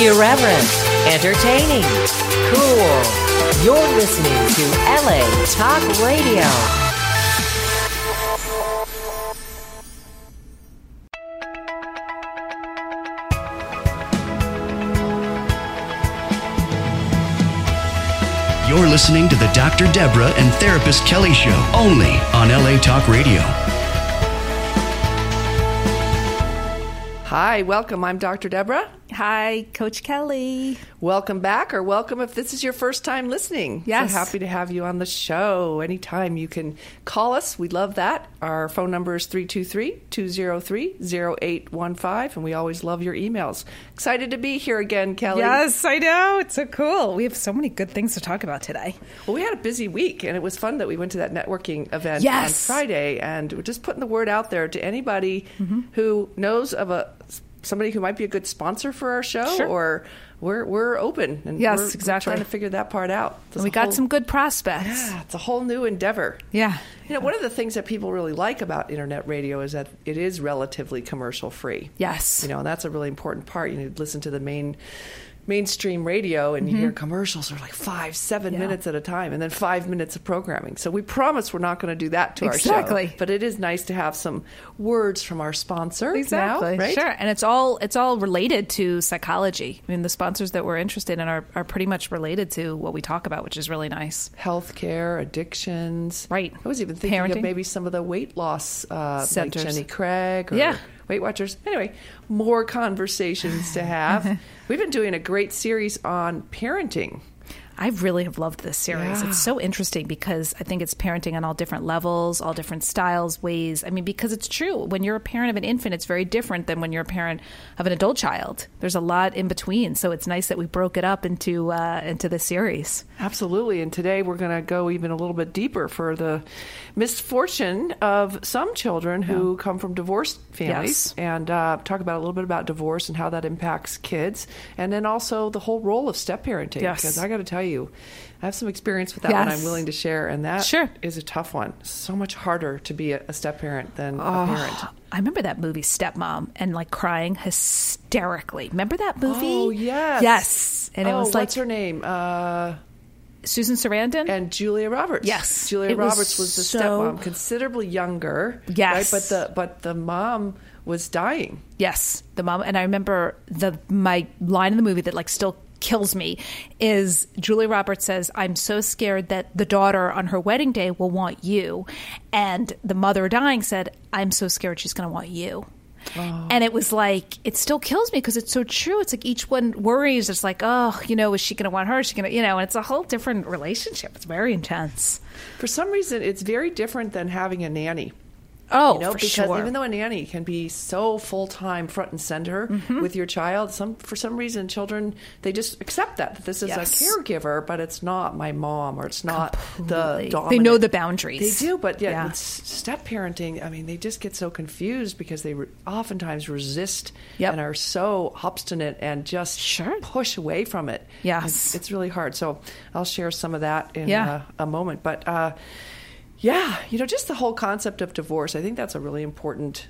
Irreverent, entertaining, cool. You're listening to LA Talk Radio. You're listening to the Dr. Deborah and Therapist Kelly Show, only on LA Talk Radio. Hi, welcome. I'm Dr. Deborah. Hi, Coach Kelly. Welcome back, or welcome if this is your first time listening. Yes. So happy to have you on the show. Anytime you can call us. We love that. Our phone number is 323-203-0815, and we always love your emails. Excited to be here again, Kelly. Yes, I know. It's so cool. We have so many good things to talk about today. Well, we had a busy week, and it was fun that we went to that networking event Yes. on Friday, and we're just putting the word out there to anybody who knows of somebody who might be a good sponsor for our show. Sure. Or we're open, and Yes, we're exactly. trying to figure that part out. And we got some good prospects. Yeah, it's a whole new endeavor. Yeah. You know, one of the things that people really like about internet radio is that it is relatively commercial free. Yes. You know, and that's a really important part. You need to listen to the mainstream radio, and you hear commercials are like 5-7 minutes at a time, and then 5 minutes of programming. So we promise we're not going to do that to our show. Exactly. But it is nice to have some words from our sponsor. Exactly. Now, right? Sure. And it's all related to psychology. I mean, the sponsors that we're interested in are pretty much related to what we talk about, which is really nice. Healthcare, addictions. Right. I was even thinking Parenting. of maybe some of the weight loss, like Centers. Jenny Craig or Yeah. Weight Watchers. Anyway, more conversations to have. We've been doing a great series on parenting. I really have loved this series. Yeah. It's so interesting because I think it's parenting on all different levels, all different styles, ways. I mean, because it's true. When you're a parent of an infant, it's very different than when you're a parent of an adult child. There's a lot in between. So it's nice that we broke it up into this series. Absolutely. And today we're going to go even a little bit deeper for the misfortune of some children who come from divorced families, Yes. and talk about a little bit about divorce and how that impacts kids, and then also the whole role of step parenting. Yes. Because I got to tell you, I have some experience with that one Yes. I'm willing to share, and that Sure. is a tough one. So much harder to be a step parent than a parent. I remember that movie Stepmom and like crying hysterically. Remember that movie? Oh, yes. Yes. And it was like what's her name? Susan Sarandon. And Julia Roberts. Yes. Julia It was Roberts was the so- stepmom, considerably younger. Yes. Right? But the mom was dying. Yes, the mom. And I remember my line in the movie that like still kills me is Julia Roberts says, "I'm so scared that the daughter on her wedding day will want you." And the mother dying said, "I'm so scared she's going to want you." Oh. And it was like, it still kills me because it's so true. It's like each one worries. It's like, oh, is she going to want her? Is she going to, and it's a whole different relationship. It's very intense. For some reason, it's very different than having a nanny. Oh, For for because sure. even though a nanny can be so full-time front and center with your child, for some reason children, they just accept that this is Yes. a caregiver, but it's not my mom, or it's not the Completely. dominant. They know the boundaries. They do, but Yeah. with step parenting, I mean, they just get so confused because they oftentimes resist Yep. and are so obstinate and just Sure. push away from it. Yes. It's really hard. So I'll share some of that in Yeah. a moment. But yeah, just the whole concept of divorce, I think that's a really important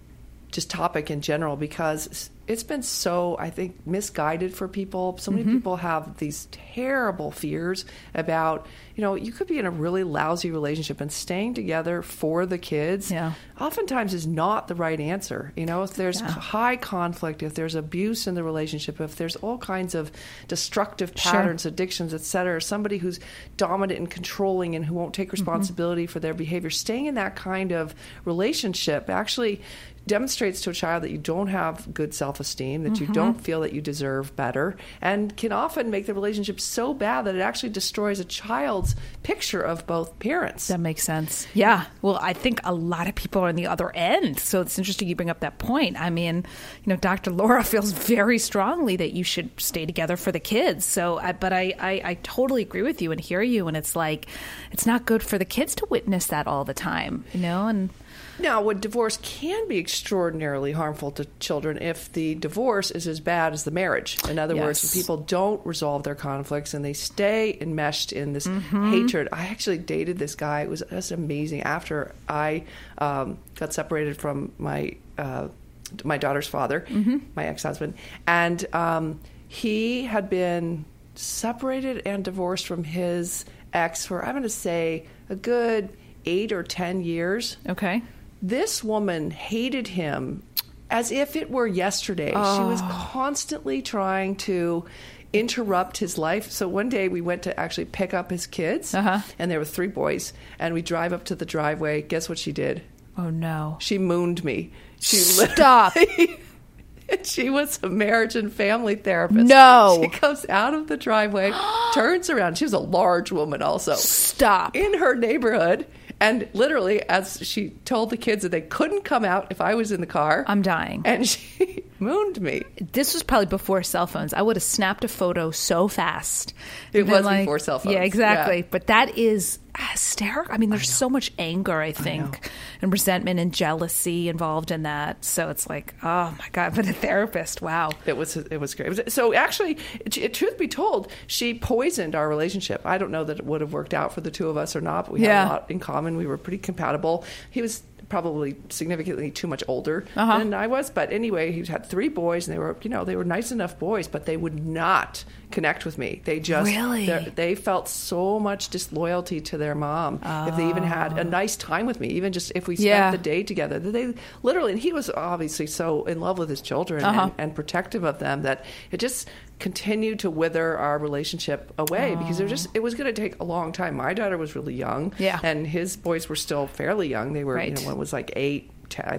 just topic in general, because it's been so, I think, misguided for people. So many people have these terrible fears about, you could be in a really lousy relationship, and staying together for the kids oftentimes is not the right answer. If there's high conflict, if there's abuse in the relationship, if there's all kinds of destructive patterns, addictions, et cetera, somebody who's dominant and controlling and who won't take responsibility for their behavior, staying in that kind of relationship actually demonstrates to a child that you don't have good self-esteem, that you don't feel that you deserve better, and can often make the relationship so bad that it actually destroys a child's picture of both parents. That makes sense. Yeah. Well, I think a lot of people are on the other end. So it's interesting you bring up that point. I mean, Dr. Laura feels very strongly that you should stay together for the kids. So, but I totally agree with you and hear you. And it's like, it's not good for the kids to witness that all the time, and Now, when divorce can be extraordinarily harmful to children if the divorce is as bad as the marriage. In other words, when people don't resolve their conflicts and they stay enmeshed in this hatred. I actually dated this guy. It was just amazing. After I got separated from my daughter's father, my ex-husband, and he had been separated and divorced from his ex for, I'm going to say, a good 8 or 10 years. Okay. This woman hated him as if it were yesterday. She was constantly trying to interrupt his life. So one day we went to actually pick up his kids, and there were 3 boys, and we drive up to the driveway. Guess what she did? Oh, no. She mooned me. Stop. She was a marriage and family therapist. No. She comes out of the driveway, turns around. She was a large woman also. Stop. In her neighborhood. And literally, as she told the kids that they couldn't come out if I was in the car. I'm dying. And she mooned me. This was probably before cell phones. I would have snapped a photo so fast. It was before cell phones. Yeah, exactly. Yeah. But that is hysterical. I mean, there's so much anger, I think, and resentment and jealousy involved in that. So it's like, oh my God, but a therapist, wow. It was great. So actually, truth be told, she poisoned our relationship. I don't know that it would have worked out for the two of us or not, but we had a lot in common. We were pretty compatible. He was probably significantly too much older than I was. But anyway, he had 3 boys, and they were nice enough boys, but they would not connect with me. They just they felt so much disloyalty to their mom if they even had a nice time with me, even just if we spent the day together. They literally, and he was obviously so in love with his children and protective of them that it just continued to wither our relationship away because it was going to take a long time. My daughter was really young, and his boys were still fairly young. They were, one was like 8,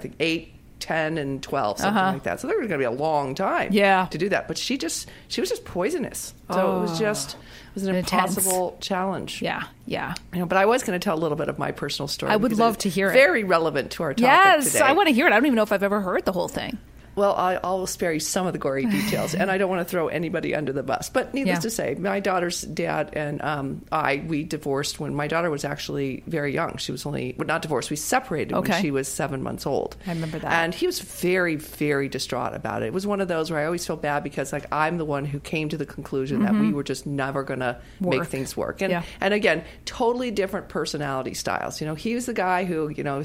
10, and 12, something like that. So there was going to be a long time to do that. But she was just poisonous. So it was an impossible challenge. Yeah. But I was going to tell a little bit of my personal story. I would love to hear it. Very relevant to our topic today. Yes, I want to hear it. I don't even know if I've ever heard the whole thing. Well, I'll spare you some of the gory details, and I don't want to throw anybody under the bus. But needless to say, my daughter's dad and we divorced when my daughter was actually very young. She was not divorced. We separated when she was 7 months old. I remember that. And he was very, very distraught about it. It was one of those where I always felt bad because I'm the one who came to the conclusion that we were just never going to make things work. And again, totally different personality styles. He was the guy who,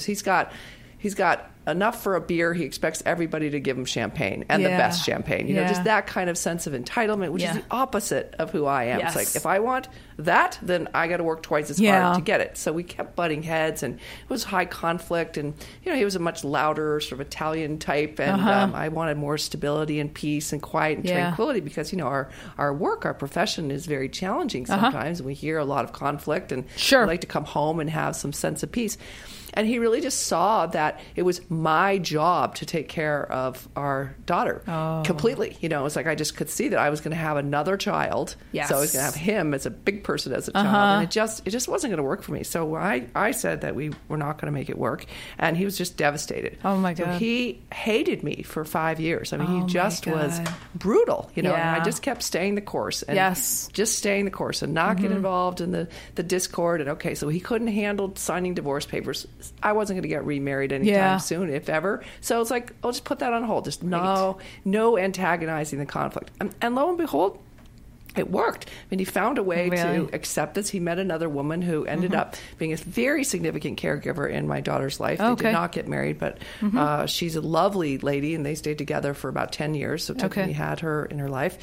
he's got enough for a beer. He expects everybody to give him champagne and the best champagne. Just that kind of sense of entitlement, which is the opposite of who I am. Yes. It's like, if I want that, then I got to work twice as hard to get it. So we kept butting heads, and it was high conflict. And, he was a much louder sort of Italian type. And I wanted more stability and peace and quiet and tranquility because, our work, our profession is very challenging sometimes. And we hear a lot of conflict, and we like to come home and have some sense of peace. And he really just saw that it was my job to take care of our daughter completely. It was like I just could see that I was going to have another child. Yes. So I was going to have him as a big person as a child. And it just wasn't going to work for me. So I said that we were not going to make it work. And he was just devastated. Oh, my God. So he hated me for 5 years. I mean, he just was brutal, and I just kept staying the course. And just staying the course and not get involved in the discord. And so he couldn't handle signing divorce papers. I wasn't going to get remarried anytime soon, if ever. So it's like, I'll just put that on hold. Just no antagonizing the conflict. And lo and behold, it worked. I mean, he found a way to accept this. He met another woman who ended up being a very significant caregiver in my daughter's life. They did not get married, but she's a lovely lady, and they stayed together for about 10 years. So Tiffany had her in her life.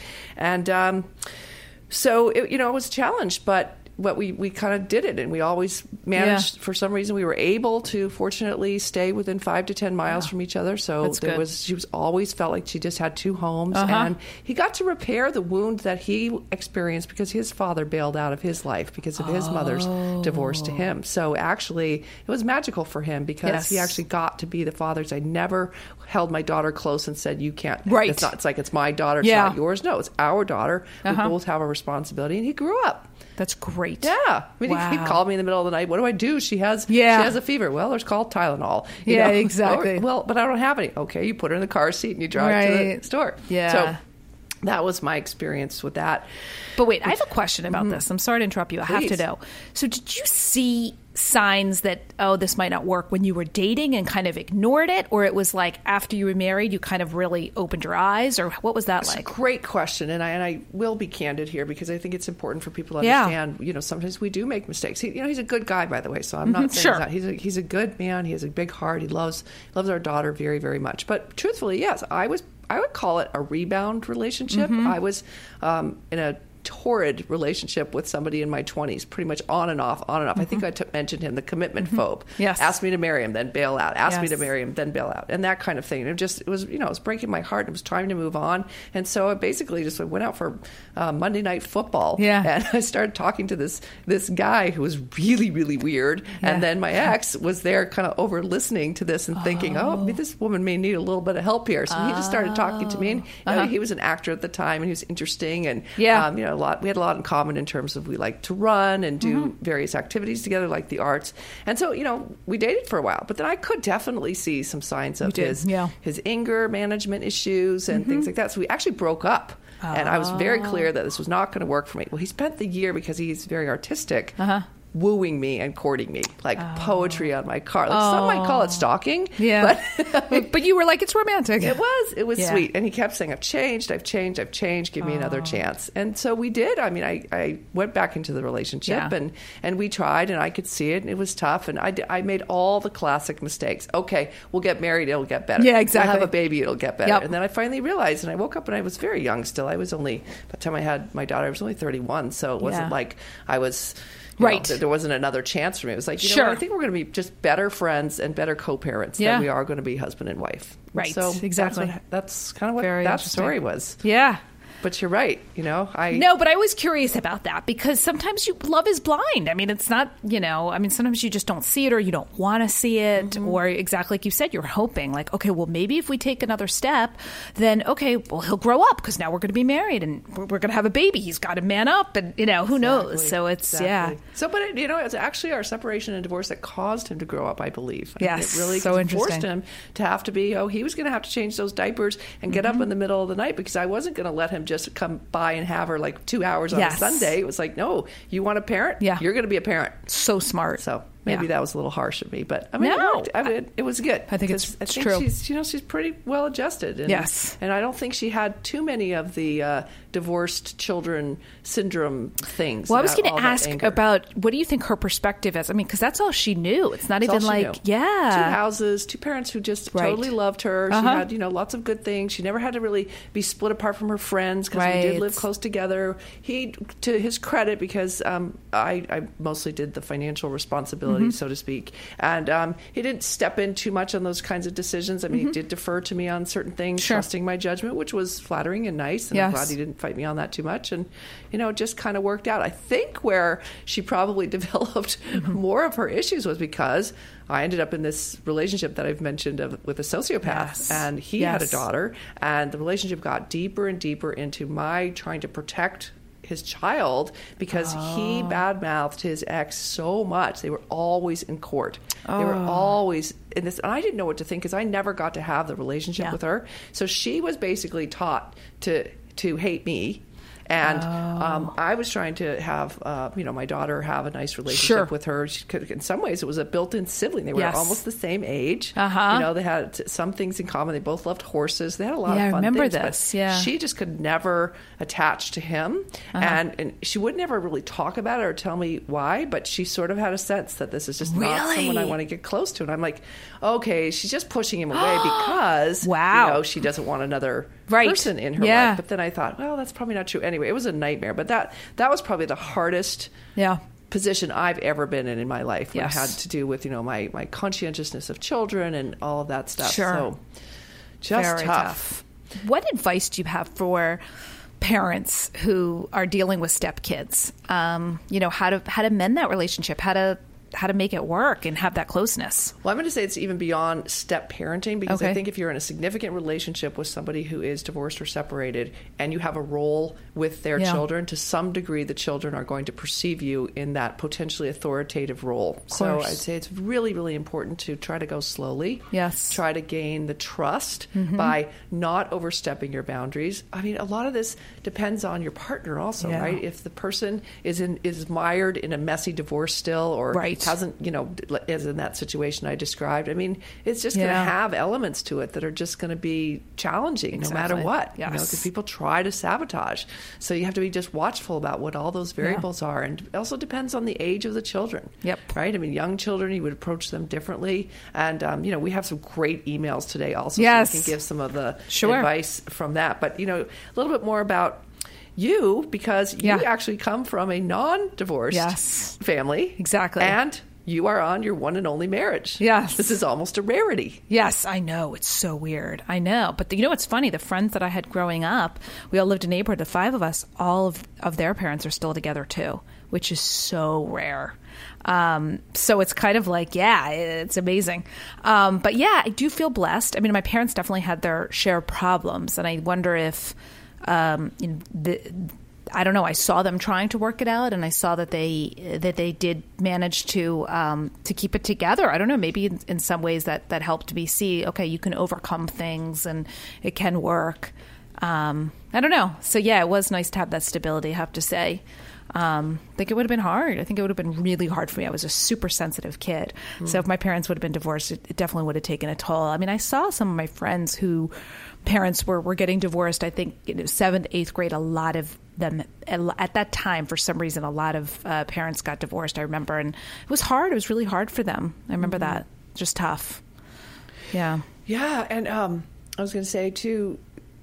And so, it was a challenge, but we kind of did it, and we always managed. For some reason, we were able to, fortunately, stay within 5 to 10 miles from each other. So she was always felt like she just had 2 homes, and he got to repair the wound that he experienced because his father bailed out of his life because of his mother's divorce to him. So actually, it was magical for him because he actually got to be the father. I never held my daughter close and said, "You can't." Right. It's like it's my daughter, it's not yours. No, it's our daughter. We both have a responsibility, and he grew up. That's great. Yeah. I mean, he called me in the middle of the night. What do I do? She has a fever. Well, there's called Tylenol. You know? Exactly. Well, but I don't have any. Okay, you put her in the car seat and you drive to the store. Yeah. So that was my experience with that. But wait, I have a question about this. I'm sorry to interrupt you. I have to know. So did you see signs that, this might not work when you were dating and kind of ignored it? Or it was like after you were married, you kind of really opened your eyes? Or what was that like? It's a great question. And I will be candid here because I think it's important for people to understand, sometimes we do make mistakes. He's a good guy, by the way. So I'm not saying that. He's a good man. He has a big heart. He loves our daughter very, very much. But truthfully, yes, I I would call it a rebound relationship. I was in a torrid relationship with somebody in my 20s, pretty much on and off. I think I mentioned him, the commitment phobe. Yes. Asked me to marry him, then bail out. Asked me to marry him, then bail out. And that kind of thing. It was it was breaking my heart. It was time to move on. And so I basically just went out for Monday Night Football. Yeah. And I started talking to this guy who was really, really weird. Yeah. And then my ex was there kind of over listening to this and thinking, this woman may need a little bit of help here. So he just started talking to me. And he was an actor at the time, and he was interesting. And, we had a lot in common in terms of we like to run and do various activities together, like the arts. And so, we dated for a while. But then I could definitely see some signs of his anger management issues and things like that. So we actually broke up. And I was very clear that this was not going to work for me. Well, he spent the year, because he's very artistic, wooing me and courting me, like poetry on my car. Like some might call it stalking. Yeah. But you were like, it's romantic. It was sweet. And he kept saying, I've changed. Give me another chance. And so we did. I mean, I went back into the relationship and we tried, and I could see it, and it was tough. And I made all the classic mistakes. Okay, we'll get married. It'll get better. Yeah, exactly. We'll have a baby. It'll get better. Yep. And then I finally realized, and I woke up and I was very young still. I was only, by the time I had my daughter, I was only 31. So it wasn't like I was... there wasn't another chance for me. It was like, what, I think we're going to be just better friends and better co-parents than we are going to be husband and wife. Right. So exactly. That's kind of what that story was. Yeah. But you're right, No, but I was curious about that, because sometimes love is blind. I mean, it's not, sometimes you just don't see it, or you don't want to see it, or exactly like you said, you're hoping like, okay, well, maybe if we take another step, then, okay, well, he'll grow up, because now we're going to be married and we're going to have a baby. He's got to man up, and, who knows? So it's, So, but, it's actually our separation and divorce that caused him to grow up, I believe. Yes, it really forced him to have to be, he was going to have to change those diapers and get up in the middle of the night, because I wasn't going to let him just come by and have her like 2 hours on a Sunday. It was like, no, you want a parent? Yeah. You're going to be a parent. So smart. So maybe that was a little harsh of me, but I mean, it worked. It was good. I think it's true. She's pretty well adjusted. And, and I don't think she had too many of the divorced children syndrome things. Well, I was going to ask about, what do you think her perspective is? I mean, because that's all she knew. It's not even like, 2 houses, 2 parents who just totally loved her. She had, lots of good things. She never had to really be split apart from her friends, because we did live close together. He, to his credit, because I mostly did the financial responsibility, so to speak, and he didn't step in too much on those kinds of decisions. I mean, he did defer to me on certain things, trusting my judgment, which was flattering and nice, and I'm glad he didn't fight me on that too much, and it just kind of worked out. I think where she probably developed more of her issues was because I ended up in this relationship that I've mentioned with a sociopath, and he had a daughter, and the relationship got deeper and deeper into my trying to protect his child, because he badmouthed his ex so much. They were always in court. They were always in this, and I didn't know what to think, because I never got to have the relationship with her. So she was basically taught to hate me. And I was trying to have, my daughter have a nice relationship with her. She could, in some ways, it was a built-in sibling. They were almost the same age. They had some things in common. They both loved horses. They had a lot of fun things. I remember this. But she just could never attach to him. And she would never really talk about it or tell me why, but she sort of had a sense that this is just not someone I want to get close to. And I'm like, okay, she's just pushing him away because she doesn't want another person in her life. But then I thought, well, that's probably not true. Anyway, it was a nightmare. But that was probably the hardest position I've ever been in my life. When I had to do with, my conscientiousness of children and all of that stuff. So just very tough. What advice do you have for parents who are dealing with stepkids? How to mend that relationship, how to make it work and have that closeness? Well, I'm going to say it's even beyond step parenting, because I think if you're in a significant relationship with somebody who is divorced or separated, and you have a role with their children, to some degree the children are going to perceive you in that potentially authoritative role. So I'd say it's really, really important to try to go slowly. Yes. Try to gain the trust by not overstepping your boundaries. I mean, a lot of this depends on your partner also, right? If the person is mired in a messy divorce still, or hasn't, is in that situation I described. I mean, it's just going to have elements to it that are just going to be challenging no matter what, because people try to sabotage. So you have to be just watchful about what all those variables are. And it also depends on the age of the children. Yep. Right? I mean, young children, you would approach them differently. And, we have some great emails today also. Yes. So we can give some of the advice from that. But, a little bit more about you, because you actually come from a non-divorced family. Exactly. And you are on your one and only marriage. Yes. This is almost a rarity. Yes, I know. It's so weird. I know. But what's funny? The friends that I had growing up, we all lived in a neighborhood. The 5 of us, all of their parents are still together too, which is so rare. So it's kind of like, it's amazing. But I do feel blessed. I mean, my parents definitely had their share of problems. And I wonder if, I don't know. I saw them trying to work it out, and I saw that they did manage to keep it together. I don't know. Maybe in some ways that helped me see, okay, you can overcome things and it can work. I don't know. So it was nice to have that stability, I have to say. I think it would have been hard. I think it would have been really hard for me. I was a super sensitive kid. So if my parents would have been divorced, it definitely would have taken a toll. I mean, I saw some of my friends who parents were getting divorced. I think 7th, 8th grade, a lot of them at that time, for some reason, a lot of parents got divorced, I remember. And it was hard. It was really hard for them. I remember that. Just tough. Yeah. Yeah. And I was going to say, too,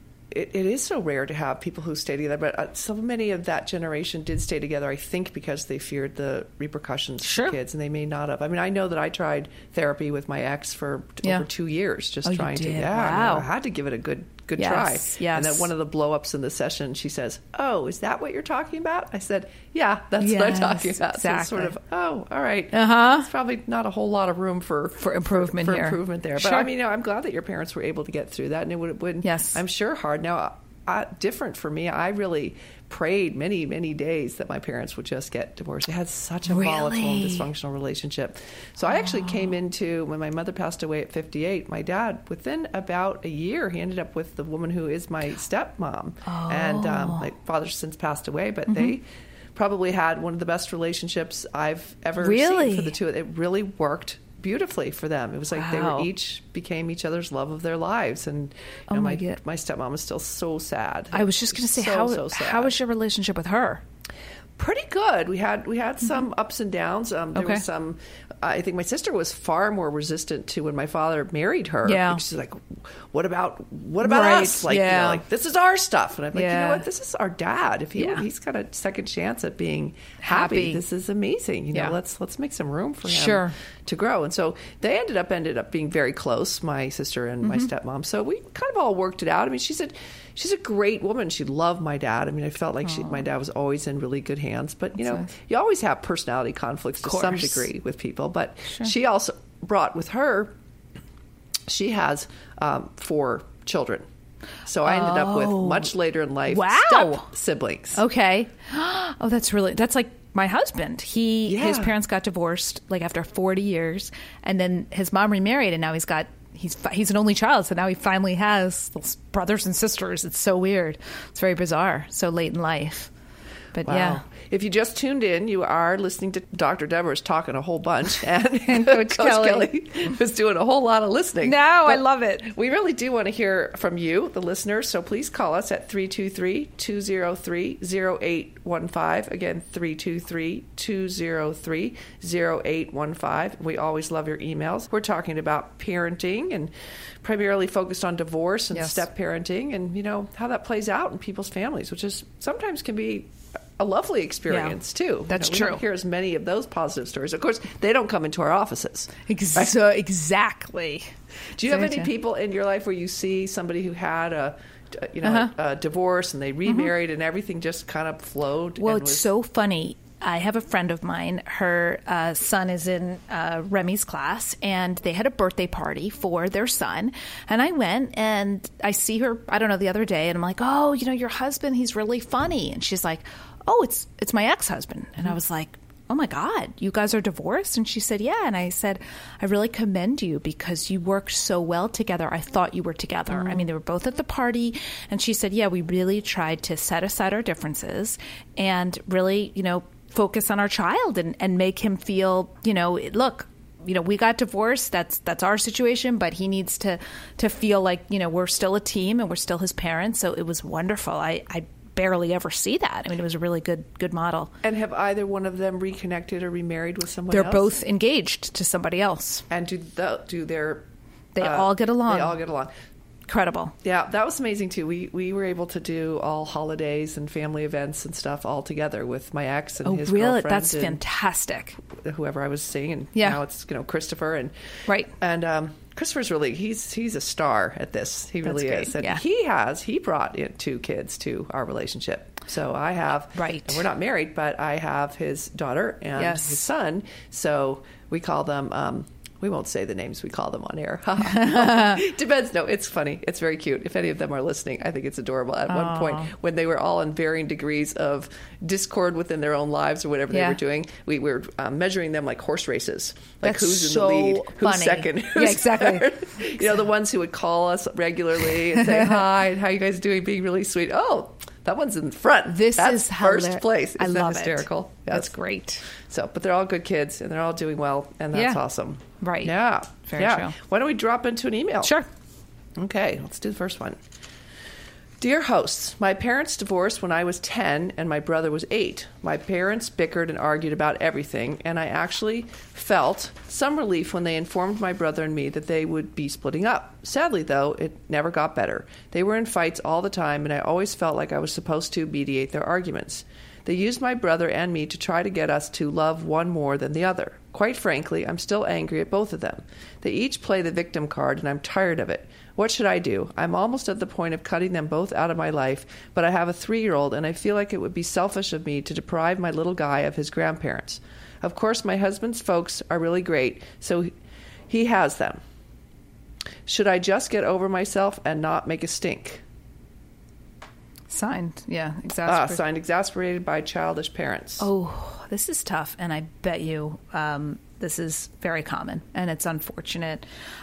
it is so rare to have people who stay together, but so many of that generation did stay together, I think, because they feared the repercussions for kids, and they may not have. I mean, I know that I tried therapy with my ex for over 2 years, just trying to. Wow. I had to give it a good try. Yes. And then one of the blow-ups in the session, she says, "Oh, is that what you're talking about?" I said, "Yeah, that's what I'm talking about." Exactly. So it's sort of, all right. There's probably not a whole lot of room for improvement for here. improvement there. But I mean, I'm glad that your parents were able to get through that, and it would have been, I'm sure, hard. Now, different for me. I really prayed many, many days that my parents would just get divorced. They had such a volatile and dysfunctional relationship. So I actually came into, when my mother passed away at 58, my dad, within about a year, he ended up with the woman who is my stepmom. And my father's since passed away, but they probably had one of the best relationships I've ever seen for the two. It really worked beautifully for them. It was like they were became each other's love of their lives. And my stepmom is still so sad. I was just going to say, so sad. How was your relationship with her? Pretty good. We had some ups and downs. There was some. I think my sister was far more resistant to when my father married her. Yeah, she's like, "What about us? Like, like this is our stuff." And I'm like, you know what? This is our dad. If he's got a second chance at being happy, this is amazing. Let's make some room for him to grow. And so they ended up being very close, my sister and my stepmom. So we kind of all worked it out. I mean, she's a great woman. She loved my dad. I mean, I felt like my dad was always in really good hands. But, you always have personality conflicts to some degree with people. But she also brought with her, she has 4 children. So I ended up with, much later in life, step siblings. Okay. Oh, that's like my husband. His parents got divorced like after 40 years. And then his mom remarried, and now he's an only child, so now he finally has those brothers and sisters. It's so weird. It's very bizarre. So late in life. But yeah. If you just tuned in, you are listening to Dr. Deborah's talking a whole bunch, and Coach Kelly is doing a whole lot of listening. No, I love it. We really do want to hear from you, the listeners, so please call us at 323-203-0815. Again, 323-203-0815. We always love your emails. We're talking about parenting and primarily focused on divorce and step-parenting and, how that plays out in people's families, which is sometimes can be a lovely experience, too. That's true. We don't hear as many of those positive stories. Of course, they don't come into our offices. Exactly. Do you have any people in your life where you see somebody who had a divorce and they remarried and everything just kind of flowed? Well, it's so funny. I have a friend of mine. Her son is in Remy's class, and they had a birthday party for their son. And I went, and I see her, I don't know, the other day, and I'm like, "Oh, your husband, he's really funny." And she's like, "Oh, it's my ex-husband." And I was like, "Oh my God, you guys are divorced?" And she said, "Yeah." And I said, "I really commend you because you worked so well together. I thought you were together." I mean, they were both at the party. And she said, "Yeah, we really tried to set aside our differences and really, focus on our child and make him feel, look, we got divorced. That's our situation, but he needs to feel like, we're still a team and we're still his parents. So it was wonderful. I barely ever see that. I mean, it was a really good model. And have either one of them reconnected or remarried with someone They're else? both engaged to somebody else. And do their... They all get along. They all get along. Incredible. Yeah, that was amazing too. We were able to do all holidays and family events and stuff all together with my ex and his really? girlfriend. That's fantastic. Whoever I was seeing, and Yeah. now it's Christopher and Right. And Christopher's really he's a star at this. He really great. is, and Yeah. he brought in 2 kids to our relationship. So I have Right. and we're not married, but I have his daughter and Yes. his son. So we call them. We won't say the names we call them on air. Depends. No, it's funny. It's very cute. If any of them are listening, I think it's adorable. At one point, when they were all in varying degrees of discord within their own lives or whatever they Yeah. were doing, we were measuring them like horse races. Like That's who's in so the lead, who's funny. second, who's Yeah, exactly. third. The ones who would call us regularly and say, hi, how you guys doing, being really sweet. Oh, that one's in front. This That's is first hilarious. place. Isn't I that love hysterical? it. That's great. So, but they're all good kids and they're all doing well, and that's Yeah. awesome. Right. Yeah. Very yeah. true. Why don't we drop into an email? Sure. Okay, let's do the first one. Dear hosts, my parents divorced when I was 10 and my brother was 8. My parents bickered and argued about everything, and I actually felt some relief when they informed my brother and me that they would be splitting up. Sadly, though, it never got better. They were in fights all the time, and I always felt like I was supposed to mediate their arguments. They used my brother and me to try to get us to love one more than the other. Quite frankly, I'm still angry at both of them. They each play the victim card, and I'm tired of it. What should I do? I'm almost at the point of cutting them both out of my life, but I have a 3-year-old, and I feel like it would be selfish of me to deprive my little guy of his grandparents. Of course, my husband's folks are really great, so he has them. Should I just get over myself and not make a stink? Signed. Yeah. Exasperated. Signed, exasperated by childish parents. Oh, this is tough, and I bet you this is very common, and it's unfortunate.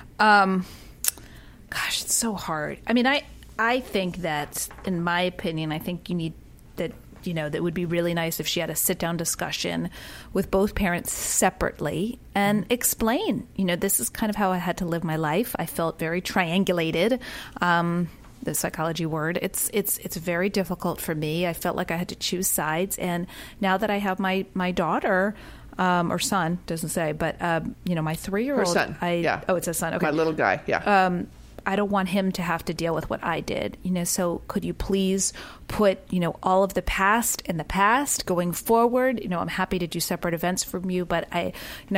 Gosh, it's so hard. I mean, I think that, in my opinion, I think you need that. That would be really nice if she had a sit-down discussion with both parents separately and explain. This is kind of how I had to live my life. I felt very triangulated. The psychology word. It's very difficult for me. I felt like I had to choose sides, and now that I have my daughter or son, doesn't say, but my 3-year-old. Her son. Yeah. Oh, it's a son. Okay. My little guy. Yeah. I don't want him to have to deal with what I did. So could you please put all of the past in the past going forward? I'm happy to do separate events from you, but I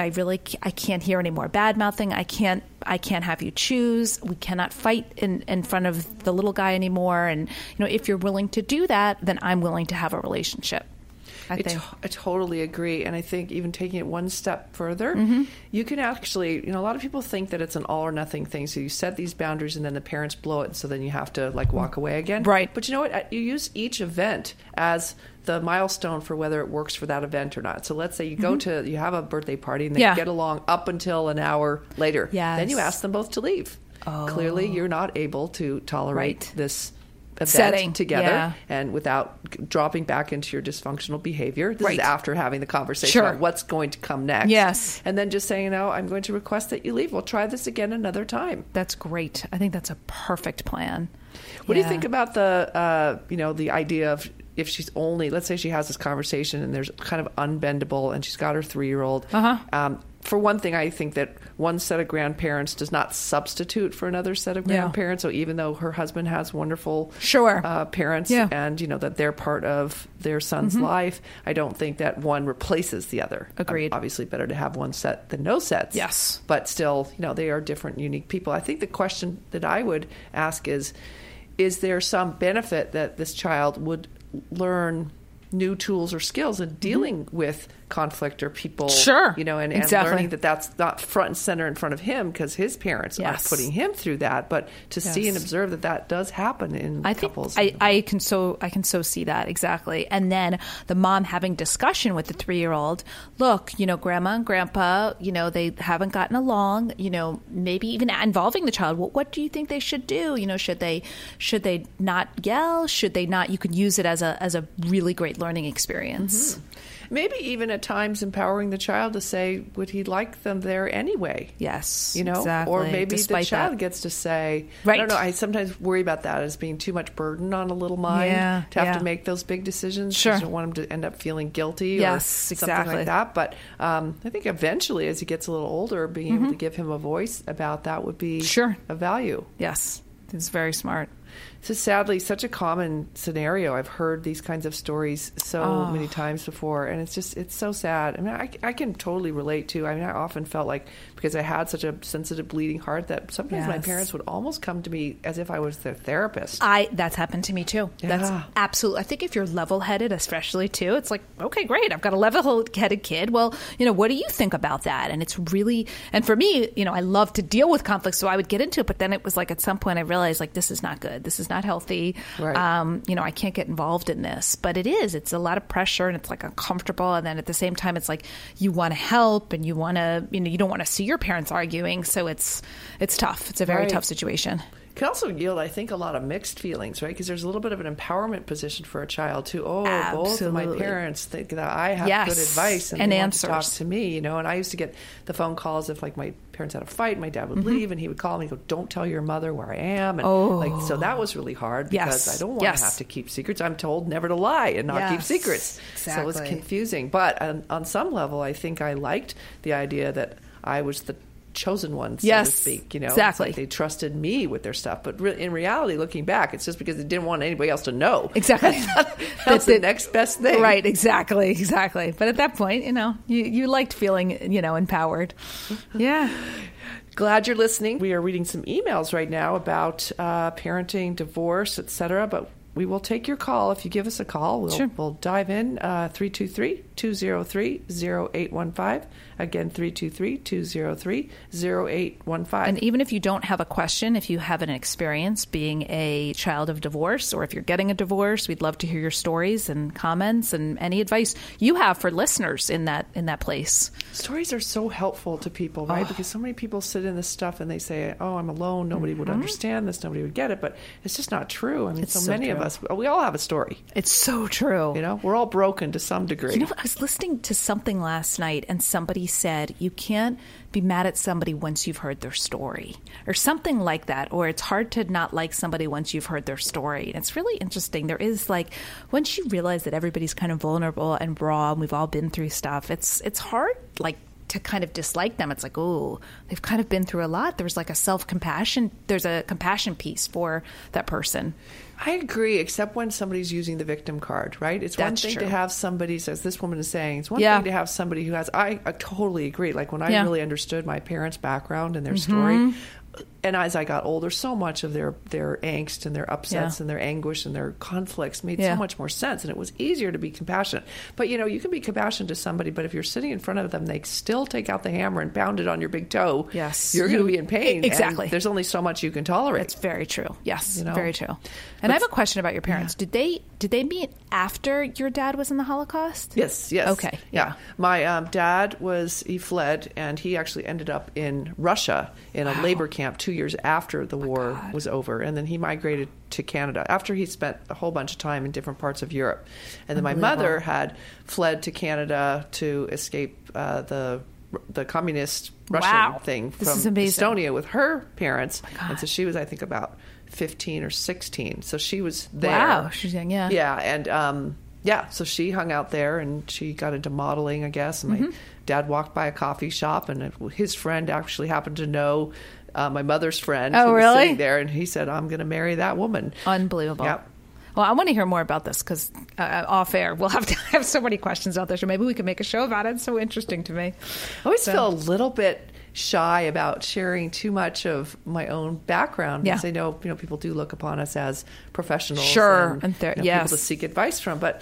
can't hear any more bad mouthing. I can't have you choose. We cannot fight in front of the little guy anymore. And if you're willing to do that, then I'm willing to have a relationship. I totally agree. And I think even taking it one step further, you can actually, a lot of people think that it's an all or nothing thing. So you set these boundaries and then the parents blow it. So then you have to walk away again. Right. But you know what? You use each event as the milestone for whether it works for that event or not. So let's say you go you have a birthday party and they get along up until an hour later. Yes. Then you ask them both to leave. Oh. Clearly you're not able to tolerate this event setting together and without dropping back into your dysfunctional behavior. This is after having the conversation Sure. about what's going to come next. Yes. And then just saying, I'm going to request that you leave. We'll try this again another time. That's great. I think that's a perfect plan. What do you think about the, the idea of if she's only, let's say she has this conversation and there's kind of unbendable and she's got her 3-year-old. For one thing, I think that one set of grandparents does not substitute for another set of grandparents. So even though her husband has wonderful parents and, that they're part of their son's life, I don't think that one replaces the other. Agreed. Obviously better to have one set than no sets. Yes. But still, they are different, unique people. I think the question that I would ask is there some benefit that this child would learn new tools or skills in dealing with conflict or people, and learning that that's not front and center in front of him because his parents are putting him through that, but to see and observe that does happen in couples. I can so see that exactly. And then the mom having discussion with the 3-year-old. Look, grandma and grandpa, they haven't gotten along. Maybe even involving the child. What do you think they should do? Should they not yell? Should they not? You could use it as a really great learning experience. Maybe even at times empowering the child to say, would he like them there anyway? Yes, You know, exactly. or maybe Despite the child that. gets to say, Right. I don't know. I sometimes worry about that as being too much burden on a little mind to have to make those big decisions. Sure. You don't want him to end up feeling guilty Yes, or exactly. something like that. But I think eventually, as he gets a little older, being able to give him a voice about that would be Sure. a value. Yes, it's very smart. This is sadly such a common scenario. I've heard these kinds of stories so many times before, and it's so sad. I mean, I can totally relate to. I mean, I often felt like, because I had such a sensitive, bleeding heart, that sometimes my Yes. parents would almost come to me as if I was their therapist. That's happened to me too. Yeah. That's absolutely. I think if you're level-headed, especially too, it's like, okay, great. I've got a level-headed kid. Well, what do you think about that? And it's really, and for me, I love to deal with conflict, so I would get into it. But then it was like at some point I realized like this is not good. This is not healthy. Right. I can't get involved in this. But it's a lot of pressure and it's like uncomfortable. And then at the same time, it's like you want to help and you want to, you don't want to see your parents arguing. So it's tough. It's a very Right. tough situation. It can also yield, I think, a lot of mixed feelings, right? Because there's a little bit of an empowerment position for a child too. Both of my Absolutely. parents think that I have Yes. good advice and And they want to talk answers. to me, And I used to get the phone calls if like my parents had a fight, my dad would leave, and he would call me and go, "Don't tell your mother where I am." And so that was really hard because Yes. I don't want Yes. to have to keep secrets. I'm told never to lie and not keep Yes. secrets. So it was Exactly. confusing. But on some level, I think I liked the idea that I was the chosen one, so Yes, to speak. It's exactly. like they trusted me with their stuff, but in reality, looking back, it's just because they didn't want anybody else to know. Exactly. That's the next best thing, Right, exactly. But at that point, you liked feeling, empowered. Yeah. Glad you're listening. We are reading some emails right now about parenting, divorce, etc. But we will take your call. If you give us a call, Sure. we'll dive in. 323-203-0815. Again, 323-203-0815. And even if you don't have a question, if you have an experience being a child of divorce, or if you're getting a divorce, we'd love to hear your stories and comments and any advice you have for listeners in that place. Stories are so helpful to people, right? Because so many people sit in this stuff and they say, "Oh, I'm alone. Nobody would understand this. Nobody would get it." But it's just not true. I mean, It's so so many of true. us, we all have a story. It's so true. We're all broken to some degree. I was listening to something last night and somebody said you can't be mad at somebody once you've heard their story or something like that, or it's hard to not like somebody once you've heard their story. And it's really interesting. There is like, once you realize that everybody's kind of vulnerable and raw and we've all been through stuff, it's hard like to kind of dislike them. It's like, oh, they've kind of been through a lot. There's like there's a compassion piece for that person. I agree, except when somebody's using the victim card, right? It's one That's thing true. to have somebody, as this woman is saying, it's one Yeah. thing to have somebody who has, I totally agree. Like when I Yeah. really understood my parents' background and their story, and as I got older, so much of their angst and their upsets Yeah. and their anguish and their conflicts made Yeah. so much more sense, and it was easier to be compassionate. But you can be compassionate to somebody, but if you're sitting in front of them, they still take out the hammer and pound it on your big toe. Yes. You're going to be in pain. Exactly. And there's only so much you can tolerate. It's very true. Yes, very true. And But- I have a question about your parents. Did they meet after your dad was in the Holocaust? Yes. Okay. Yeah. My dad he fled, and he actually ended up in Russia in a labor camp 2 years after the war was over. And then he migrated to Canada after he spent a whole bunch of time in different parts of Europe. And then my mother had fled to Canada to escape the communist Russian Wow. thing This from is amazing. Estonia with her parents. God. And so she was, I think, about 15 or 16. So she was there. Wow, she's young, yeah. Yeah, and so she hung out there and she got into modeling, I guess. And my dad walked by a coffee shop, and his friend actually happened to know my mother's friend. Oh, who was really? sitting there, and he said, "I'm going to marry that woman." Unbelievable. Yep. Well, I want to hear more about this because off air we'll have to have so many questions out there. So maybe we can make a show about it. It's so interesting to me. I always feel a little bit shy about sharing too much of my own background because I know people do look upon us as professionals, Sure, and yes. people to seek advice from. But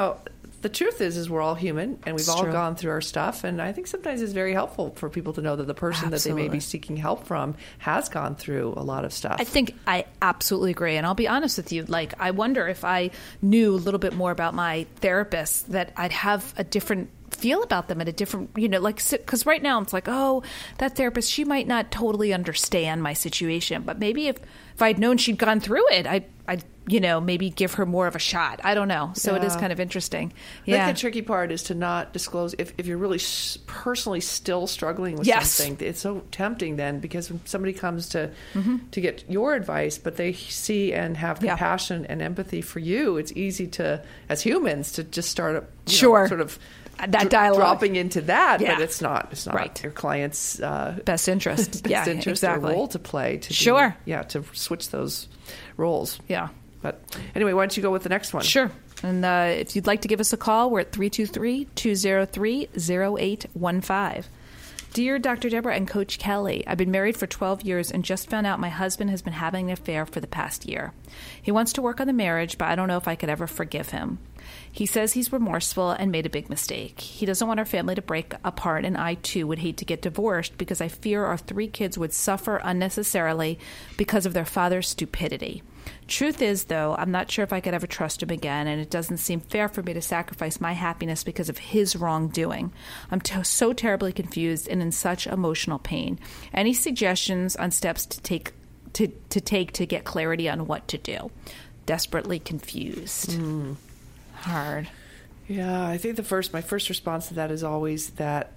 the truth is we're all human, and we've It's all true. gone through our stuff. And I think sometimes it's very helpful for people to know that the person that they may Absolutely. be seeking help from has gone through a lot of stuff. I think I absolutely agree. And I'll be honest with you. Like, I wonder if I knew a little bit more about my therapist that I'd have a different feel about them at a different, because right now it's like, oh, that therapist, she might not totally understand my situation. But maybe if I'd known she'd gone through it, I'd maybe give her more of a shot. I don't know. So it is kind of interesting. I think the tricky part is to not disclose if you're really personally still struggling with something. It's so tempting then, because when somebody comes to get your advice, but they see and have compassion and empathy for you, it's easy to, as humans, to just start sort of that dialogue, dropping into that, but it's not right. your client's best interest, exactly. Or role to play to to switch those roles. Yeah. But anyway, why don't you go with the next one? Sure. And if you'd like to give us a call, we're at 323-203-0815. Dear Dr. Deborah and Coach Kelly, I've been married for 12 years and just found out my husband has been having an affair for the past year. He wants to work on the marriage, but I don't know if I could ever forgive him. He says he's remorseful and made a big mistake. He doesn't want our family to break apart, and I, too, would hate to get divorced because I fear our 3 kids would suffer unnecessarily because of their father's stupidity. Truth is, though, I'm not sure if I could ever trust him again, and it doesn't seem fair for me to sacrifice my happiness because of his wrongdoing. I'm so terribly confused and in such emotional pain. Any suggestions on steps to take to get clarity on what to do? Desperately confused. Hard. Yeah, I think my first response to that is always that,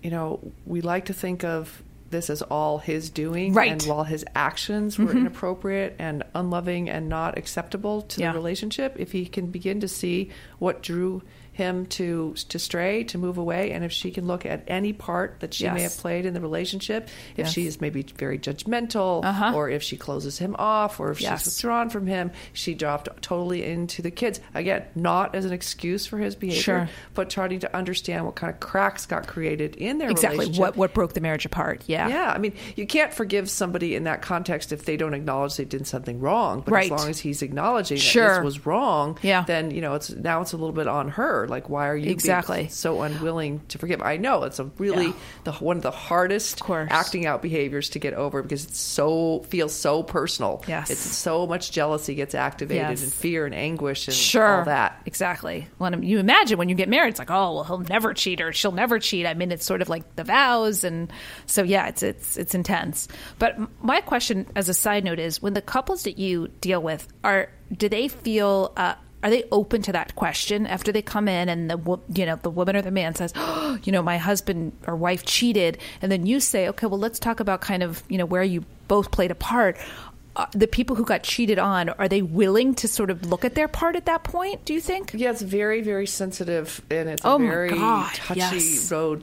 we like to think of this as all his doing, right? And while his actions were inappropriate and unloving and not acceptable to the relationship, if he can begin to see what drew him to stray, to move away, and if she can look at any part that she may have played in the relationship, if she is maybe very judgmental, or if she closes him off, or if she's withdrawn from him, she dropped totally into the kids. Again, not as an excuse for his behavior, but trying to understand what kind of cracks got created in their relationship. What broke the marriage apart. Yeah, I mean, you can't forgive somebody in that context if they don't acknowledge they did something wrong, but as long as he's acknowledging that this was wrong, then it's a little bit on her. Like, why are you being so unwilling to forgive? I know it's a really one of the hardest acting out behaviors to get over, because it feels so personal. Yes, it's so much jealousy gets activated, and fear and anguish and all that. Exactly. When you imagine when you get married, it's like, oh well, he'll never cheat or she'll never cheat. I mean, it's sort of like the vows, and so it's intense. But my question, as a side note, is when the couples that you deal with do they feel? Are they open to that question after they come in and the woman or the man says, oh, my husband or wife cheated, and then you say, okay, well, let's talk about kind of, where you both played a part. The people who got cheated on, are they willing to sort of look at their part at that point, do you think? Yeah, it's very, very sensitive, and it's a very touchy road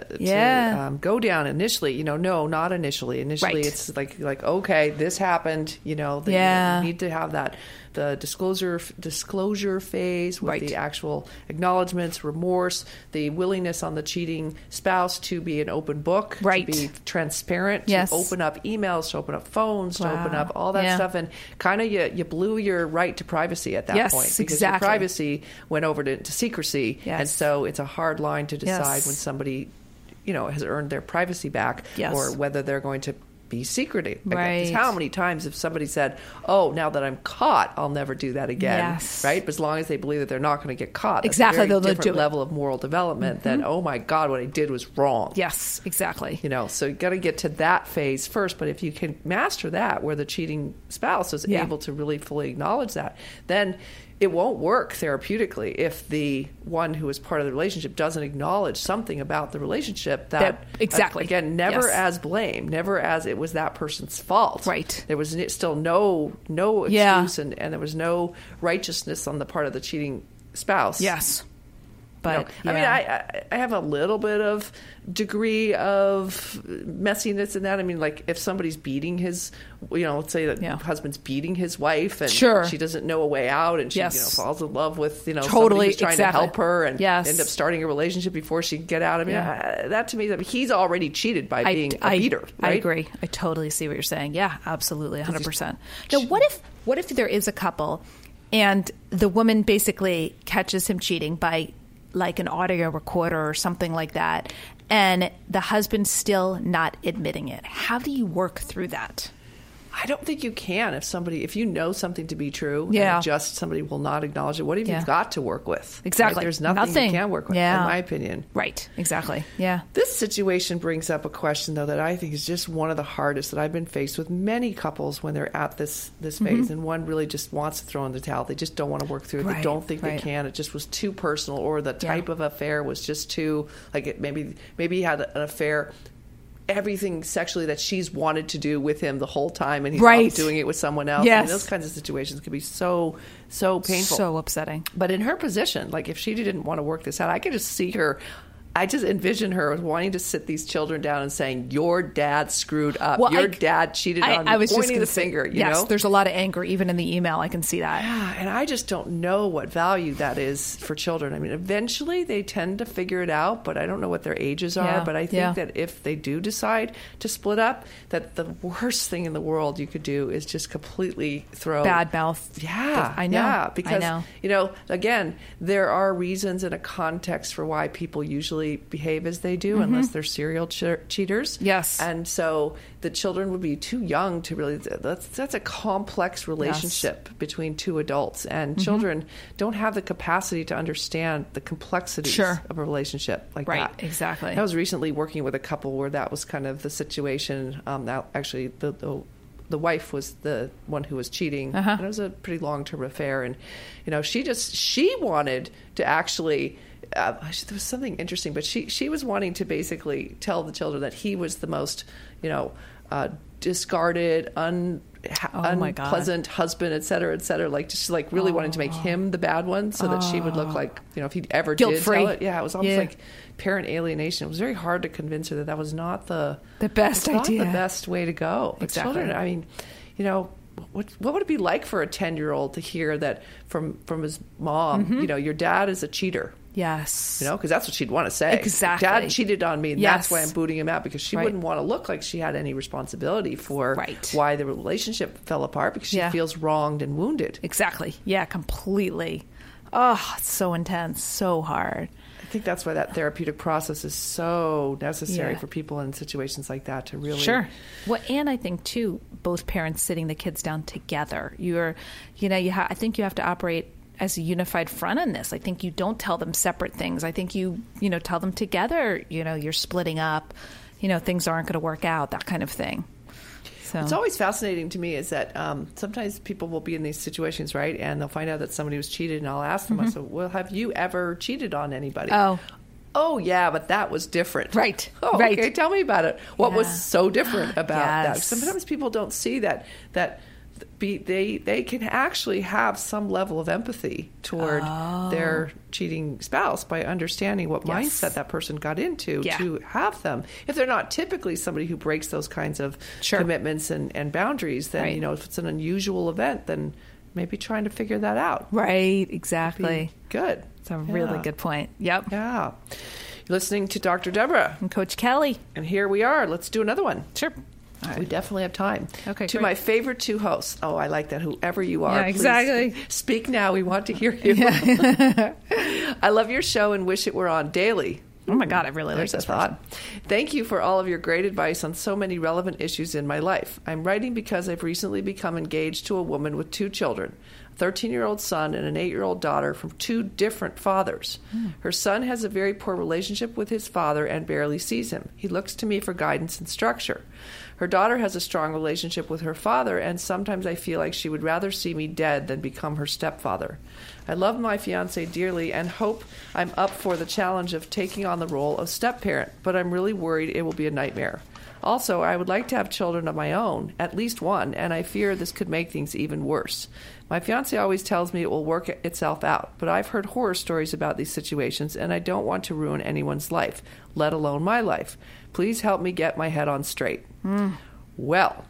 to go down initially. No, not initially. Initially, it's like okay, this happened. You need to have the disclosure phase with the actual acknowledgments, remorse, the willingness on the cheating spouse to be an open book, to be transparent, to open up emails, to open up phones, to open up all that stuff. And kind of you blew your right to privacy at that point, because your privacy went over to secrecy. And so it's a hard line to decide when somebody has earned their privacy back, or whether they're going to be secretive. Because how many times have somebody said, oh, now that I'm caught, I'll never do that again, right? But as long as they believe that they're not going to get caught, that's a very different level of moral development than, oh my God, what I did was wrong. Yes, exactly. So you got to get to that phase first. But if you can master that, where the cheating spouse is able to really fully acknowledge that, then it won't work therapeutically if the one who is part of the relationship doesn't acknowledge something about the relationship that again, never as blame, never as it was that person's fault. Right. There was still no excuse, and there was no righteousness on the part of the cheating spouse. Yes. But I mean, I have a little bit of degree of messiness in that. I mean, like if somebody's beating his, let's say that husband's beating his wife, and she doesn't know a way out, and she falls in love with somebody who's trying to help her, and end up starting a relationship before she can get out. I mean, that to me, he's already cheated by being a beater. Right? I agree. I totally see what you're saying. Yeah, absolutely, 100%. Now, what if there is a couple, and the woman basically catches him cheating by like an audio recorder or something like that, and the husband's still not admitting it? How do you work through that? I don't think you can if you know something to be true, and just somebody will not acknowledge it. What have you got to work with? Exactly. Right? There's nothing you can work with, in my opinion. Right. Exactly. Yeah. This situation brings up a question, though, that I think is just one of the hardest that I've been faced with many couples when they're at this phase, and one really just wants to throw in the towel. They just don't want to work through it. They don't think they can. It just was too personal, or the type of affair was just too, like, maybe he had an affair, everything sexually that she's wanted to do with him the whole time, and he's off doing it with someone else. Yes. And those kinds of situations can be so painful, so upsetting. But in her position, like, if she didn't want to work this out, I could just see her. I just envision her wanting to sit these children down and saying, "Your dad screwed up. Well, your dad cheated on you." Pointing the finger. You know? There's a lot of anger even in the email. I can see that. Yeah, and I just don't know what value that is for children. I mean, eventually they tend to figure it out, but I don't know what their ages are. Yeah, but I think that if they do decide to split up, that the worst thing in the world you could do is just completely throw bad mouth. Yeah, I know. Yeah, because I know. You know, again, there are reasons and a context for why people usually behave as they do, unless they're serial cheaters. Yes. And so the children would be too young to really, that's a complex relationship between two adults, and children don't have the capacity to understand the complexities of a relationship like that. Right, exactly. I was recently working with a couple where that was kind of the situation. Now, actually, the wife was the one who was cheating, and it was a pretty long-term affair. And, you know, she wanted to actually, there was something interesting, but she was wanting to basically tell the children that he was the most, you know, discarded, unpleasant husband, et cetera, like just like really wanting to make him the bad one, so that she would look like, you know, if he ever guilt-free. did tell it. Yeah, it was almost like parent alienation. It was very hard to convince her that was not the best idea, the best way to go. Exactly. Children, I mean, you know, what would it be like for a 10-year-old to hear that from his mom, you know, your dad is a cheater? Yes. You know, because that's what she'd want to say. Exactly. Dad cheated on me, and that's why I'm booting him out, because she wouldn't want to look like she had any responsibility for why the relationship fell apart, because she feels wronged and wounded. Exactly. Yeah, completely. Oh, it's so intense, so hard. I think that's why that therapeutic process is so necessary for people in situations like that to really... Sure. Well, and I think, too, both parents sitting the kids down together. I think you have to operate as a unified front on this. I think you don't tell them separate things. I think you tell them together, you're splitting up, things aren't going to work out, that kind of thing. So it's always fascinating to me is that sometimes people will be in these situations, right? And they'll find out that somebody was cheated, and I'll ask them, I said, well, have you ever cheated on anybody? Oh, yeah, but that was different. Right. Oh, right. Okay, tell me about it. What was so different about that? Sometimes people don't see that they can actually have some level of empathy toward their cheating spouse by understanding what mindset that person got into to have them. If they're not typically somebody who breaks those kinds of commitments and boundaries, then, if it's an unusual event, then maybe trying to figure that out. Right, exactly. Good. It's a really good point. Yep. Yeah. You're listening to Dr. Deborah. And Coach Kelly. And here we are. Let's do another one. Sure. We definitely have time. Okay, to great. my favorite two hosts. Oh, I like that. Whoever you are, yeah, exactly. Please speak now. We want to hear you. I love your show and wish it were on daily. Oh my God, I really like this thought. Thank you for all of your great advice on so many relevant issues in my life. I'm writing because I've recently become engaged to a woman with 2 children, a 13-year-old son and an 8-year-old daughter from 2 different fathers. Her son has a very poor relationship with his father and barely sees him. He looks to me for guidance and structure. Her daughter has a strong relationship with her father, and sometimes I feel like she would rather see me dead than become her stepfather. I love my fiance dearly and hope I'm up for the challenge of taking on the role of step-parent, but I'm really worried it will be a nightmare. Also, I would like to have children of my own, at least one, and I fear this could make things even worse. My fiance always tells me it will work itself out, but I've heard horror stories about these situations, and I don't want to ruin anyone's life, let alone my life. Please help me get my head on straight. Well,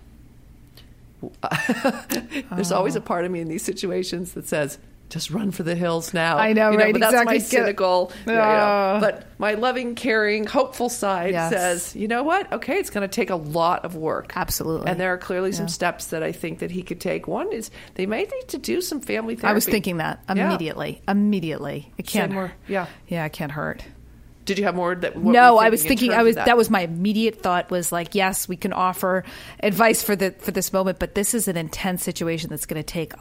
there's always a part of me in these situations that says, just run for the hills now. I know, right? But that's my cynical, but my loving, caring, hopeful side says, you know what? Okay, it's going to take a lot of work. Absolutely. And there are clearly some steps that I think that he could take. One is they may need to do some family therapy. I was thinking that immediately. Immediately. It can't hurt. Yeah, it can't hurt. Did you have more? No, I was thinking. That was my immediate thought. Was like, yes, we can offer advice for this moment, but this is an intense situation that's going to take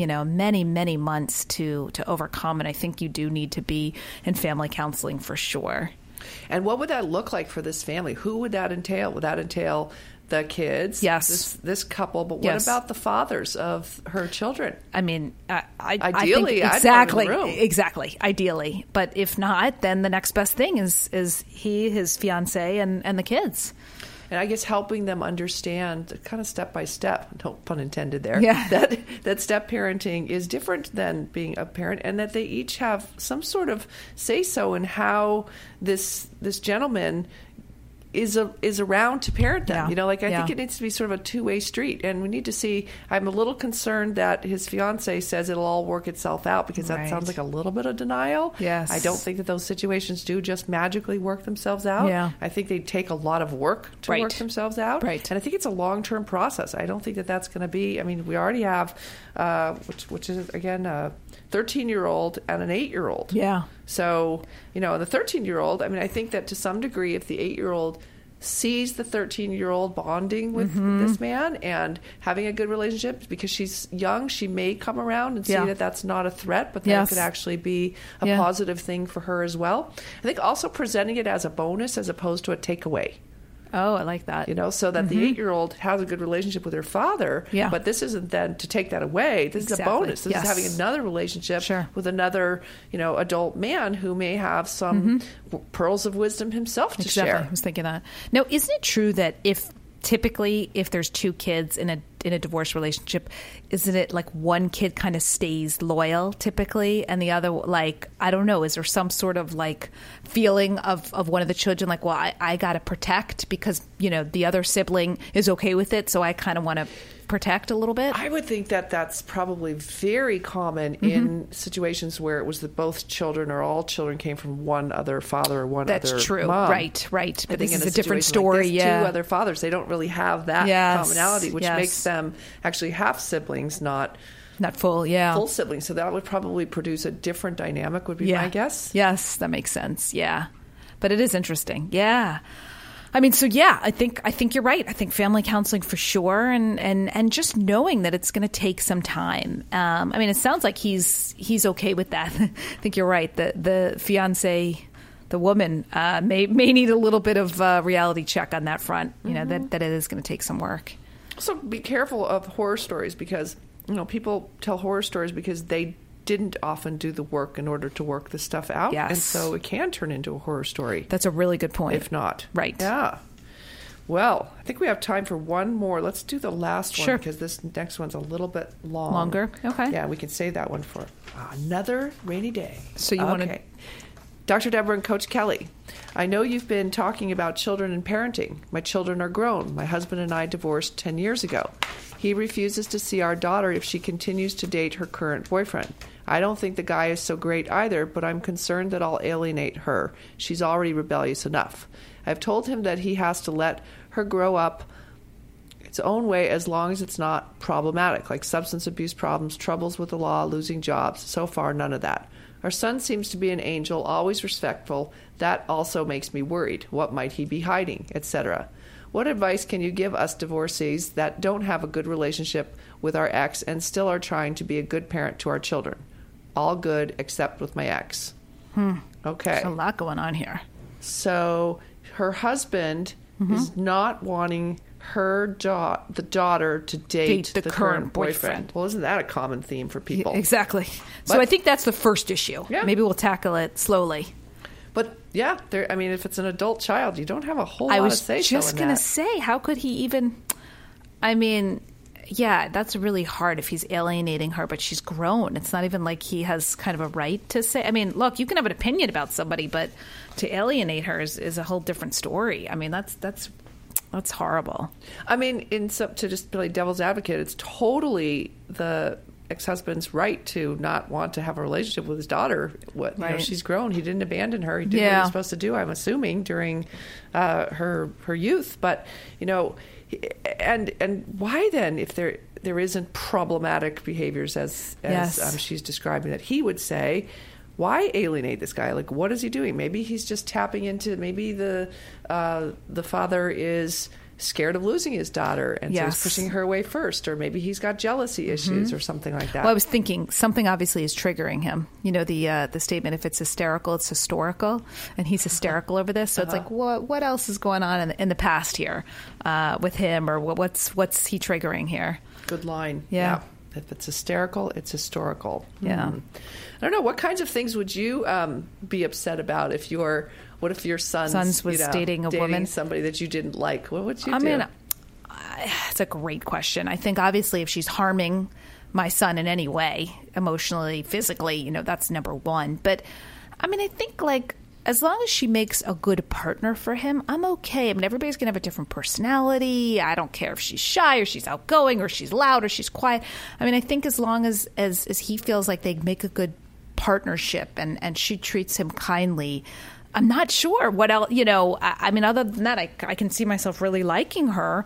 many months to overcome, and I think you do need to be in family counseling for sure. And what would that look like for this family? Who would that entail? Would that entail the kids? Yes. This couple. But what about the fathers of her children? I mean, ideally, I think exactly. Ideally, but if not, then the next best thing is his fiance, and the kids. And I guess helping them understand kind of step by step, no pun intended there, that step parenting is different than being a parent, and that they each have some sort of say-so in how this gentleman is around to parent them. Yeah. I think it needs to be sort of a two-way street, and we need to see. I'm a little concerned that his fiance says it'll all work itself out, because that sounds like a little bit of denial. Yes. I don't think that those situations do just magically work themselves out. Yeah. I think they take a lot of work to work themselves out. Right. And I think it's a long-term process. I don't think that that's going to be. I mean, we already have, which is again a 13-year-old and an 8-year-old. Yeah. So, the 13-year-old, I mean, I think that to some degree, if the 8-year-old sees the 13-year-old bonding with this man and having a good relationship, because she's young, she may come around and see that that's not a threat, but that it could actually be a positive thing for her as well. I think also presenting it as a bonus as opposed to a takeaway. Oh, I like that. So that the 8-year-old has a good relationship with her father, but this isn't then to take that away. This is a bonus. This is having another relationship with another, adult man who may have some pearls of wisdom himself to share. I was thinking that. Now, isn't it true that if there's two kids in a divorce relationship, isn't it like one kid kind of stays loyal typically, and the other, like, I don't know, is there some sort of like feeling of one of the children like, well, I got to protect because the other sibling is okay with it, so I kind of want to protect a little bit? I would think that that's probably very common in situations where it was that both children or all children came from one other father or one other mom. That's true. Right. But this is a different story. Like this, two other fathers, they don't really have that commonality, which makes them actually half siblings, not full siblings. So that would probably produce a different dynamic, would be my guess. Yes, that makes sense. Yeah. But it is interesting. Yeah. I mean, so I think you're right. I think family counseling for sure, and just knowing that it's going to take some time. I mean, it sounds like he's okay with that. I think you're right. The fiance, the woman, may need a little bit of reality check on that front. That it is going to take some work. So be careful of horror stories, because people tell horror stories because they didn't often do the work in order to work the stuff out. Yes. And so it can turn into a horror story. That's a really good point. If not. Right. Yeah. Well, I think we have time for one more. Let's do the last one, because this next one's a little bit long. Longer? Okay. Yeah, we can save that one for another rainy day. So you want to... Dr. Deborah and Coach Kelly, I know you've been talking about children and parenting. My children are grown. My husband and I divorced 10 years ago. He refuses to see our daughter if she continues to date her current boyfriend. I don't think the guy is so great either, but I'm concerned that I'll alienate her. She's already rebellious enough. I've told him that he has to let her grow up its own way as long as it's not problematic, like substance abuse problems, troubles with the law, losing jobs. So far, none of that. Our son seems to be an angel, always respectful. That also makes me worried. What might he be hiding, etc.? What advice can you give us divorcees that don't have a good relationship with our ex and still are trying to be a good parent to our children? All good except with my ex. Okay. There's a lot going on here. So her husband is not wanting the daughter to date the current boyfriend. Well, isn't that a common theme for people? Yeah, exactly. So I think that's the first issue. Yeah. Maybe we'll tackle it slowly. But yeah, if it's an adult child, you don't have a whole lot of say-so in that. I was just going to say, how could he even... I mean, yeah, that's really hard if he's alienating her, but she's grown. It's not even like he has kind of a right to say... I mean, look, you can have an opinion about somebody, but to alienate her is a whole different story. I mean, that's horrible. I mean, to just play devil's advocate, it's totally the ex-husband's right to not want to have a relationship with his daughter. She's grown. He didn't abandon her. He did what he was supposed to do, I'm assuming, during her youth. But, and why then, if there isn't problematic behaviors as she's describing it, he would say, why alienate this guy? Like, what is he doing? Maybe he's just tapping into, maybe the father is scared of losing his daughter, and so he's pushing her away first, or maybe he's got jealousy issues or something like that. Well, I was thinking something obviously is triggering him. The statement, if it's hysterical, it's historical, and he's hysterical over this. So it's like, what else is going on in the past here with him, or what's he triggering here? Good line. Yeah. If it's hysterical, it's historical. Yeah. I don't know. What kinds of things would you be upset about what if your son's was dating a woman? Somebody that you didn't like? What would you do? I mean, it's a great question. I think obviously if she's harming my son in any way, emotionally, physically, that's number one. But I mean, I think like, as long as she makes a good partner for him, I'm okay. I mean, everybody's going to have a different personality. I don't care if she's shy or she's outgoing or she's loud or she's quiet. I mean, I think as long as he feels like they make a good partnership and she treats him kindly, I'm not sure what else, I mean, other than that, I can see myself really liking her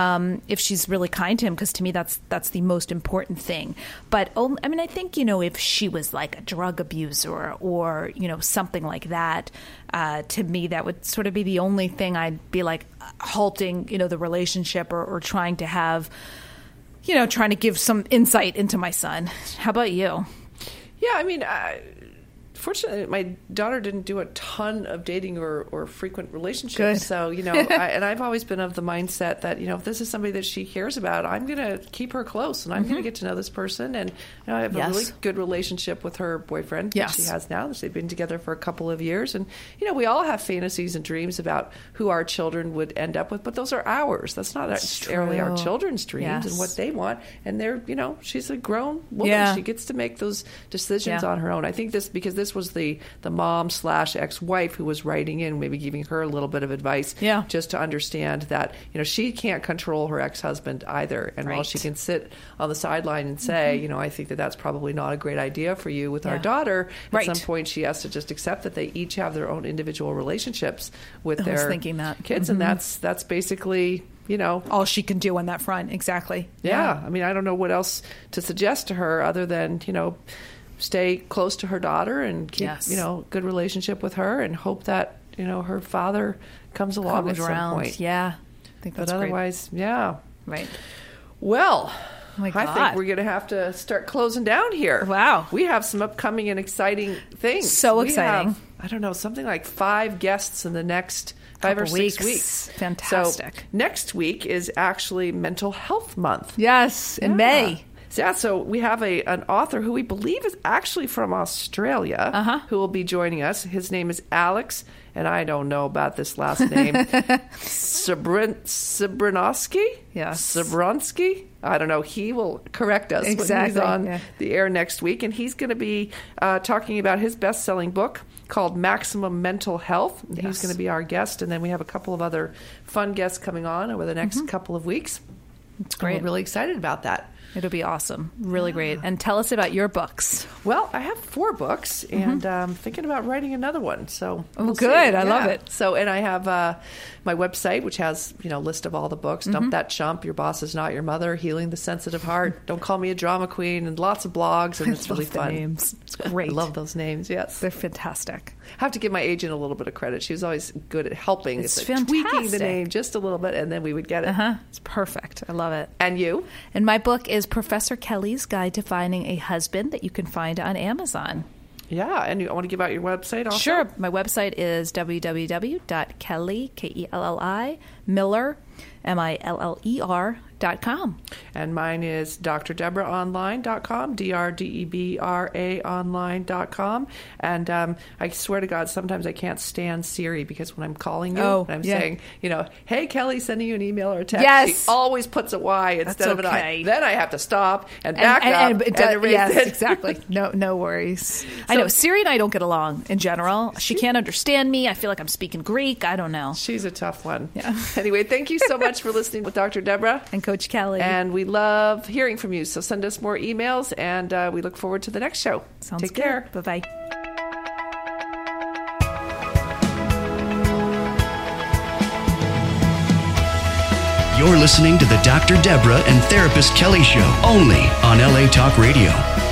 if she's really kind to him, because to me, that's the most important thing. But, I mean, I think, if she was like a drug abuser or something like that, to me, that would sort of be the only thing I'd be like halting, the relationship or trying to have, trying to give some insight into my son. How about you? Yeah, I mean, fortunately, my daughter didn't do a ton of dating or frequent relationships. Good. So, and I've always been of the mindset that, if this is somebody that she cares about, I'm going to keep her close and I'm going to get to know this person. And I have a really good relationship with her boyfriend that she has now. They've been together for a couple of years. And, we all have fantasies and dreams about who our children would end up with, but those are ours. That's not necessarily our children's dreams and what they want. And they're, she's a grown woman. Yeah. She gets to make those decisions on her own. I think because this was the mom / ex-wife who was writing in, maybe giving her a little bit of advice, just to understand that she can't control her ex-husband either, and while she can sit on the sideline and say, I think that's probably not a great idea for you with our daughter, at some point she has to just accept that they each have their own individual relationships with their kids, and that's basically all she can do on that front. Exactly. Yeah. I mean, I don't know what else to suggest to her other than stay close to her daughter and keep, good relationship with her, and hope that, her father comes along at some point. Yeah. I think that's But otherwise, great. Right. Well, I think we're going to have to start closing down here. Wow. We have some upcoming and exciting things. So exciting. I don't know, something like 5 guests in the next 5 or 6 weeks. Fantastic. So next week is actually Mental Health Month. Yes, in May. So we have an author who we believe is actually from Australia who will be joining us. His name is Alex, and I don't know about this last name. Sabronsky? Yes. Sabronsky? I don't know. He will correct us when he's on the air next week. And he's going to be talking about his best-selling book called Maximum Mental Health. Yes. He's going to be our guest. And then we have a couple of other fun guests coming on over the next couple of weeks. It's great. We're really excited about that. It'll be awesome. Really great. And tell us about your books. Well, I have 4 books, and I'm thinking about writing another one. So we'll good. See. I love it. So, and I have my website, which has a list of all the books. Dump That Chump, Your Boss Is Not Your Mother, Healing the Sensitive Heart, Don't Call Me a Drama Queen, and lots of blogs, and it's really fun. Names. It's great. I love those names. Yes, they're fantastic. I have to give my agent a little bit of credit. She was always good at helping. It's tweaking the name just a little bit, and then we would get it. It's perfect. I love it. And you? And my book is Professor Kelly's Guide to Finding a Husband, that you can find on Amazon. Yeah, and I want to give out your website also? Sure. My website is www.kelly, Kelli, Miller, MILLER.com. And mine is drdebraonline.com, DRDEBRA online.com. And I swear to God, sometimes I can't stand Siri, because when I'm calling you and I'm saying, hey, Kelly, sending you an email or a text, she always puts a Y instead of an I. Then I have to stop and back up. Exactly. No worries. I know. Siri and I don't get along in general. She can't understand me. I feel like I'm speaking Greek. I don't know. She's a tough one. Yeah. Anyway, thank you so much for listening with Dr. Deborah. And Coach Kelly. And we love hearing from you. So send us more emails, and we look forward to the next show. Sounds Take good. care. Bye-bye. You're listening to the Dr. Deborah and Therapist Kelly Show, only on LA Talk Radio.